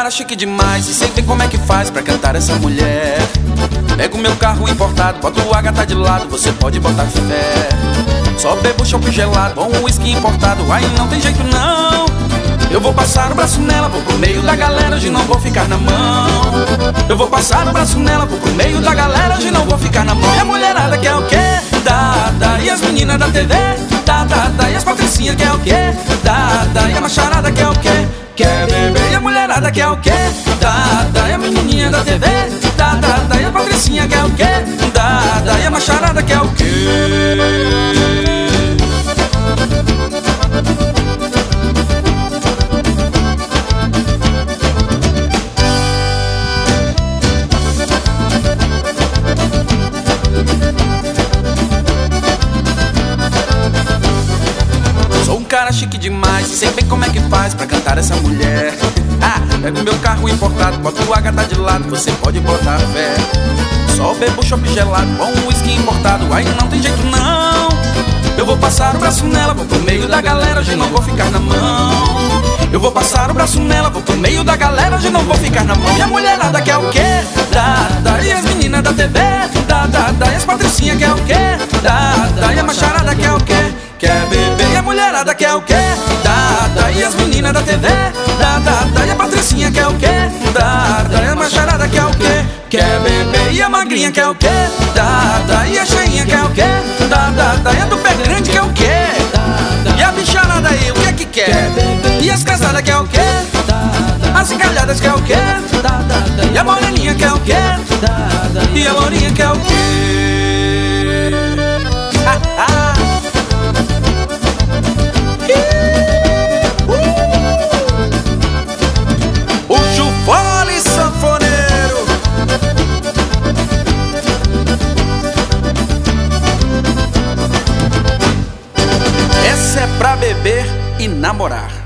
cara chique demais e sei bem como é que faz pra cantar essa mulher. Pego meu carro importado, boto o H de lado, você pode botar fé. Só bebo chopp gelado, bom whisky importado, aí não tem jeito não. Eu vou passar o braço nela, vou pro meio da galera, hoje não vou ficar na mão. Eu vou passar o braço nela, vou pro meio da galera, hoje não vou ficar na mão. E a mulherada quer o quê? Dá, e as meninas da TV, dá, e as patricinhas quer o quê? Dá, e a macharada quer o quê? Quer beber. E a mulherada quer o quê? Dá, e a menininha da TV, dá, e a patricinha quer o quê? Dá, e a macharada quer o quê? Cara chique demais, sei bem como é que faz pra cantar essa mulher. Pego meu carro importado, boto o H de lado, você pode botar fé. Só bebo chopp gelado, bom whisky importado, aí não tem jeito não. Eu vou passar o braço nela, vou pro meio da galera, hoje não vou ficar na mão. Eu vou passar o braço nela, vou pro meio da galera, hoje não vou ficar na mão. E a mulherada quer o quê? Dá, e as meninas da TV, dá, e as patricinhas quer o quê? Dá, e a macharada quer o quê? Quer beber. E a mulherada quer o quê? Dá, e as meninas da TV, dá, e a patricinha quer o quê? Dá, e a macharada quer o quê? Quer beber. E a magrinha quer o quê? Dá, e a cheinha quer o quê? Dá, e a do pé grande quer o quê? E a bicharada aí, o que é que quer? E as casadas quer o quê? As encalhadas quer o quê? E a moreninha quer o quê? E a lourinha quer o quê? Essa é pra beber e namorar.